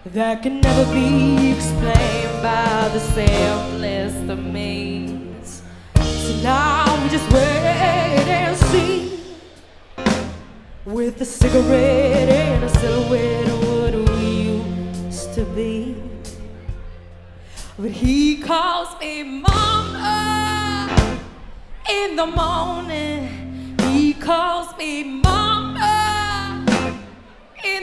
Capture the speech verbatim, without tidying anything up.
that can never be explained by the simplest of means. So now we just wait and see, with a cigarette and a silhouette of what we used to be. But he calls me mama in the morning. He calls me mama